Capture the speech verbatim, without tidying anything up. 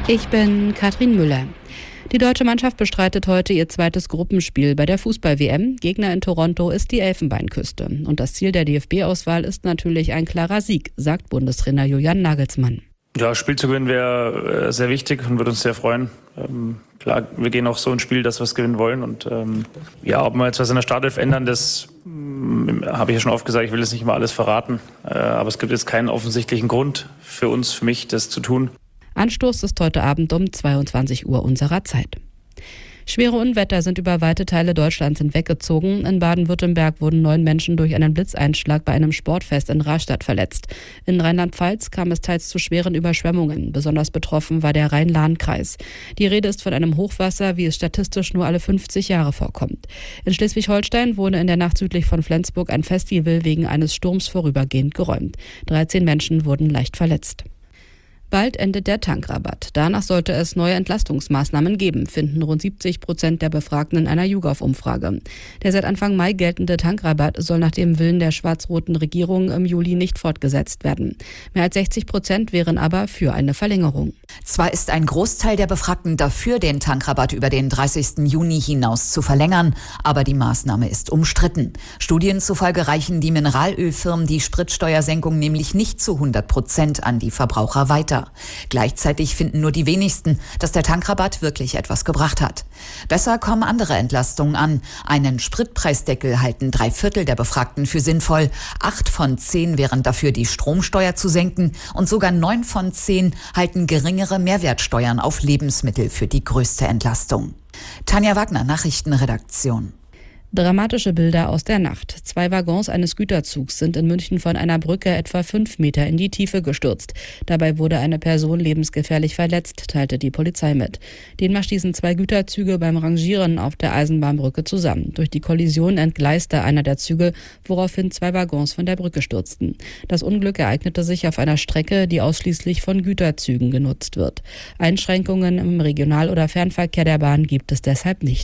Ich bin Katrin Müller. Die deutsche Mannschaft bestreitet heute ihr zweites Gruppenspiel bei der Fußball-W M. Gegner in Toronto ist die Elfenbeinküste. Und das Ziel der D F B-Auswahl ist natürlich ein klarer Sieg, sagt Bundestrainer Julian Nagelsmann. Ja, Spiel zu gewinnen wäre sehr wichtig und würde uns sehr freuen. Ähm, klar, wir gehen auch so ins Spiel, dass wir es gewinnen wollen. Und ähm, ja, ob wir jetzt was in der Startelf ändern, das ähm, habe ich ja schon oft gesagt. Ich will jetzt nicht mal alles verraten. Äh, aber es gibt jetzt keinen offensichtlichen Grund für uns, für mich, das zu tun. Anstoß ist heute Abend um zweiundzwanzig Uhr unserer Zeit. Schwere Unwetter sind über weite Teile Deutschlands hinweggezogen. In Baden-Württemberg wurden neun Menschen durch einen Blitzeinschlag bei einem Sportfest in Rastatt verletzt. In Rheinland-Pfalz kam es teils zu schweren Überschwemmungen. Besonders betroffen war der Rhein-Lahn-Kreis. Die Rede ist von einem Hochwasser, wie es statistisch nur alle fünfzig Jahre vorkommt. In Schleswig-Holstein wurde in der Nacht südlich von Flensburg ein Festival wegen eines Sturms vorübergehend geräumt. dreizehn Menschen wurden leicht verletzt. Bald endet der Tankrabatt. Danach sollte es neue Entlastungsmaßnahmen geben, finden rund siebzig Prozent der Befragten in einer YouGov-Umfrage. Der seit Anfang Mai geltende Tankrabatt soll nach dem Willen der schwarz-roten Regierung im Juli nicht fortgesetzt werden. Mehr als sechzig Prozent wären aber für eine Verlängerung. Zwar ist ein Großteil der Befragten dafür, den Tankrabatt über den dreißigsten Juni hinaus zu verlängern, aber die Maßnahme ist umstritten. Studien zufolge reichen die Mineralölfirmen die Spritsteuersenkung nämlich nicht zu hundert Prozent an die Verbraucher weiter. Gleichzeitig finden nur die wenigsten, dass der Tankrabatt wirklich etwas gebracht hat. Besser kommen andere Entlastungen an. Einen Spritpreisdeckel halten drei Viertel der Befragten für sinnvoll. Acht von zehn wären dafür, die Stromsteuer zu senken. Und sogar neun von zehn halten geringere Mehrwertsteuern auf Lebensmittel für die größte Entlastung. Tanja Wagner, Nachrichtenredaktion. Dramatische Bilder aus der Nacht. Zwei Waggons eines Güterzugs sind in München von einer Brücke etwa fünf Meter in die Tiefe gestürzt. Dabei wurde eine Person lebensgefährlich verletzt, teilte die Polizei mit. Demnach stießen zwei Güterzüge beim Rangieren auf der Eisenbahnbrücke zusammen. Durch die Kollision entgleiste einer der Züge, woraufhin zwei Waggons von der Brücke stürzten. Das Unglück ereignete sich auf einer Strecke, die ausschließlich von Güterzügen genutzt wird. Einschränkungen im Regional- oder Fernverkehr der Bahn gibt es deshalb nicht.